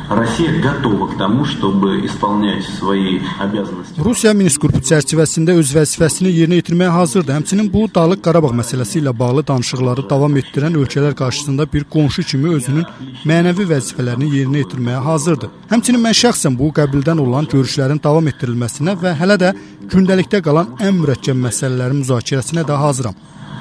Rusiya Minsk qrupu çərçivəsində öz vəzifəsini yerinə yetirməyə hazırdır. Həmçinin bu Dağlıq Qarabağ məsələsi ilə bağlı danışıqları davam etdirən ölkələr qarşısında bir qonşu kimi özünün mənəvi vəzifələrini yerinə yetirməyə hazırdır. Həmçinin mən şəxsən bu qəbildən olan görüşlərin davam etdirilməsinə və hələ də gündəlikdə qalan ən mürəkkəb məsələlərin müzakirəsinə də hazıram.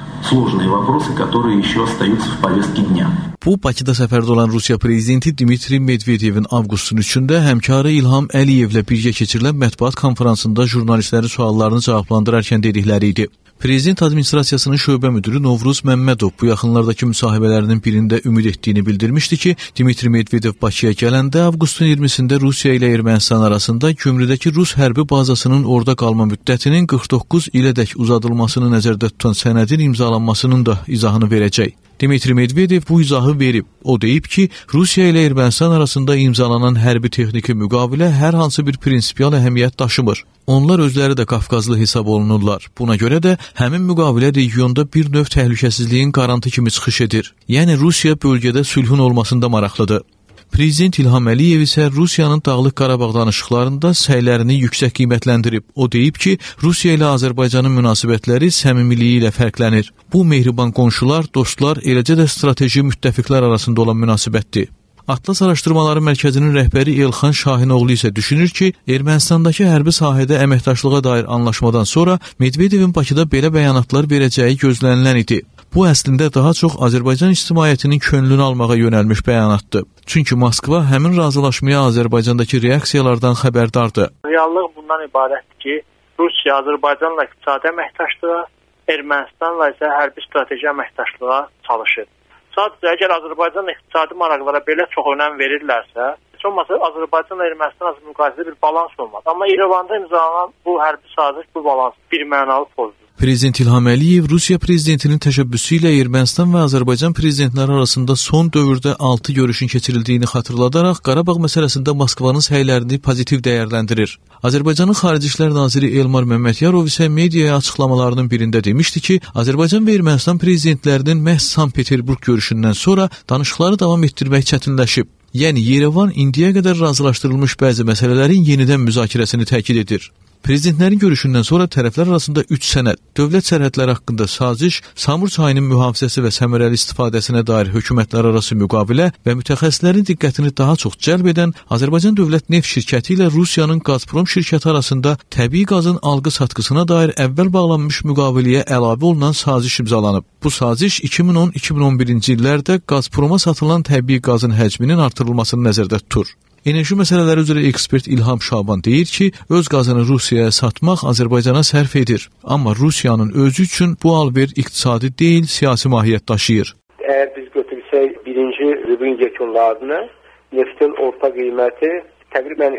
Bu, Bakıda səfərdə olan Rusiya prezidenti Dmitri Medvedevin avqustun 3-də həmkarı İlham Əliyevlə birgə keçirilən mətbuat konferansında jurnalistlərin suallarını cavablandırarkən dedikləri idi. Prezident administrasiyasının şöbə müdürü Novruz Məmmədov bu yaxınlardakı müsahibələrinin birində ümid etdiyini bildirmişdi ki, Dmitri Medvedev Bakıya gələndə avqustun 20-sində Rusiya ilə Ermənistan arasında Gümrüdəki Rus hərbi bazasının orada qalma müddətinin 49 ilədək uzadılmasını nəzərdə tutan sənədin imzalanmasının da izahını verəcək. Dmitri Medvedev bu izahı verib. O deyib ki, Rusiya ilə Ermənistan arasında imzalanan hərbi texniki müqavilə hər hansı bir prinsipial əhəmiyyət daşımır. Onlar özləri də Qafqazlı hesab olunurlar. Buna görə də həmin müqavilə regionda bir növ təhlükəsizliyin qarantı kimi çıxış edir. Yəni Rusiya bölgədə sülhün olmasında maraqlıdır. Prezident İlham Əliyev isə Rusiyanın Dağlıq Qarabağ danışıqlarında səylərini yüksək qiymətləndirib. O deyib ki, Rusiya ilə Azərbaycanın münasibətləri səmimiliyi ilə fərqlənir. Bu, mehriban qonşular, dostlar, eləcə də strateji müttəfiqlər arasında olan münasibətdir. Atlas Araşdırmaları Mərkəzinin rəhbəri Elxan Şahinoğlu isə düşünür ki, Ermənistandakı hərbi sahədə əməkdaşlığa dair anlaşmadan sonra Medvedevin Bakıda belə bəyanatlar verəcəyi gözlənilən idi. Bu əslində daha çox Azərbaycan ictimaiyyətinin könlünü almağa yönəlmiş bəyanatdır. Çünki Moskva həmin razılaşmaya Azərbaycandakı reaksiyalardan xəbərdardır. Reallıq bundan ibarətdir ki, Rusiya Azərbaycanla iqtisadi əməkdaşlığa, Ermənistanla isə hərbi strateji əməkdaşlığa çalışır. Sadəcə əgər Azərbaycan iqtisadi maraqlara belə çox önəm verirlərsə, heç olmasa Azərbaycanla Ermənistan arasında müqayisədə bir balans olmaz. Amma İrəvanda imzalanan bu hərbi saziş bu balansı birmənalı pozdur. Prezident İlham Əliyev Rusiya prezidentinin təşəbbüsü ilə Ermənistan və Azərbaycan prezidentləri arasında son dövrdə 6 görüşün keçirildiyini xatırladaraq Qarabağ məsələsində Moskvanın səylərini pozitiv dəyərləndirir. Azərbaycanın Xarici İşlər Naziri Elmar Məmmədiyarov isə mediaya açıqlamalarının birində demişdi ki, Azərbaycan və Ermənistan prezidentlərinin məhz Sankt-Peterburq görüşündən sonra danışıqları davam etdirmək çətinləşib. Yəni Yerevan indiyə qədər razılaşdırılmış bəzi məsələlərin yenidən müzakirəsini təkid edir. Prezidentlərin görüşündən sonra tərəflər arasında 3 sənəd, dövlət sərhədləri haqqında saziş, Samur çayının mühafizəsi və səmərəli istifadəsinə dair hökumətlərarası müqavilə və mütəxəssislərin diqqətini daha çox cəlb edən Azərbaycan Dövlət Neft Şirkəti ilə Rusiyanın Gazprom şirkəti arasında təbii qazın alqı-satqısına dair əvvəl bağlanmış müqaviləyə əlavə olunan saziş imzalanıb. Bu saziş 2010-2011-ci illərdə Gazproma satılan təbii qazın həcminin artırılmasını nəzərdə tutur. Enerji məsələləri üzrə ekspert İlham Şaban deyir ki, öz qazını Rusiyaya satmaq Azərbaycana sərf edir. Amma Rusiyanın özü üçün bu alver iqtisadi deyil, siyasi mahiyyət daşıyır. Əgər biz götürsək birinci rubin yekunlarını, neftin orta qiyməti təqribən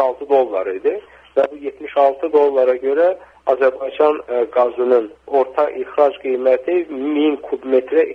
$76 idi və bu $76 görə Azərbaycan qazının orta ixrac qiyməti 1000 kubmetrə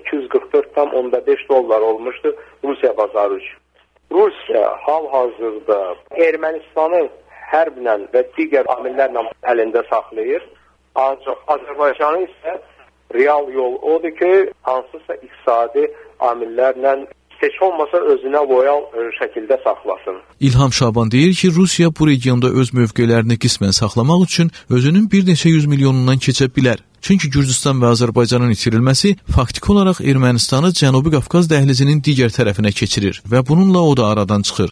$244,5 olmuşdu Rusiya bazarı üçün. Rusiya hal-hazırda Ermənistanı hərblə və digər amillərlə əlində saxlayır. Ancaq Azərbaycanın isə real yol odur ki, hansısa iqtisadi amillərlə heç olmasa özünə loyal şəkildə saxlasın. İlham Şaban deyir ki, Rusiya bu regionda öz mövqelərini qismən saxlamaq üçün özünün bir neçə 100 milyonundan keçə bilər. Çünki Gürcüstan və Azərbaycanın itirilməsi faktiki olaraq Ermənistanı Cənubi Qafqaz dəhlizinin digər tərəfinə keçirir və bununla o da aradan çıxır.